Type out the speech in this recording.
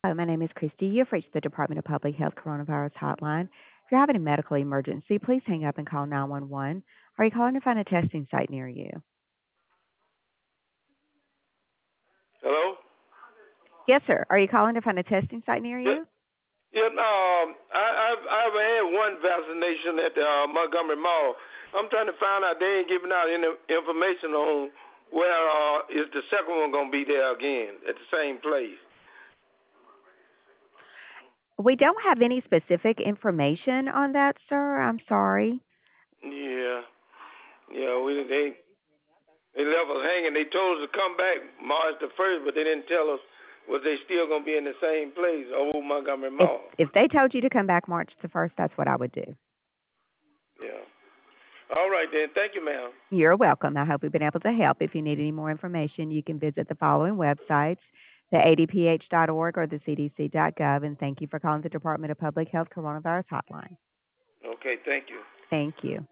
Hello, my name is Christy. You've reached the Department of Public Health Coronavirus Hotline. If you have any medical emergency, please hang up and call 911. Are you calling to find a testing site near you? Hello? Yes, sir. Are you calling to find a testing site near Yeah, you? yeah. I've had one vaccination at the Montgomery Mall. I'm trying to find out. They ain't giving out any information on where is the second one gonna be there again at the same place. We don't have any specific information on that, sir. I'm sorry. Yeah, yeah. They left us hanging. They told us to come back March the 1st, but they didn't tell us was they still gonna be in the same place, Old Montgomery If Mall. if they told you to come back March the 1st, that's what I would do. Yeah. All right then. Thank you, ma'am. You're welcome. I hope we've been able to help. If you need any more information, you can visit the following websites, the adph.org or the cdc.gov. And thank you for calling the Department of Public Health Coronavirus Hotline. Okay. Thank you. Thank you.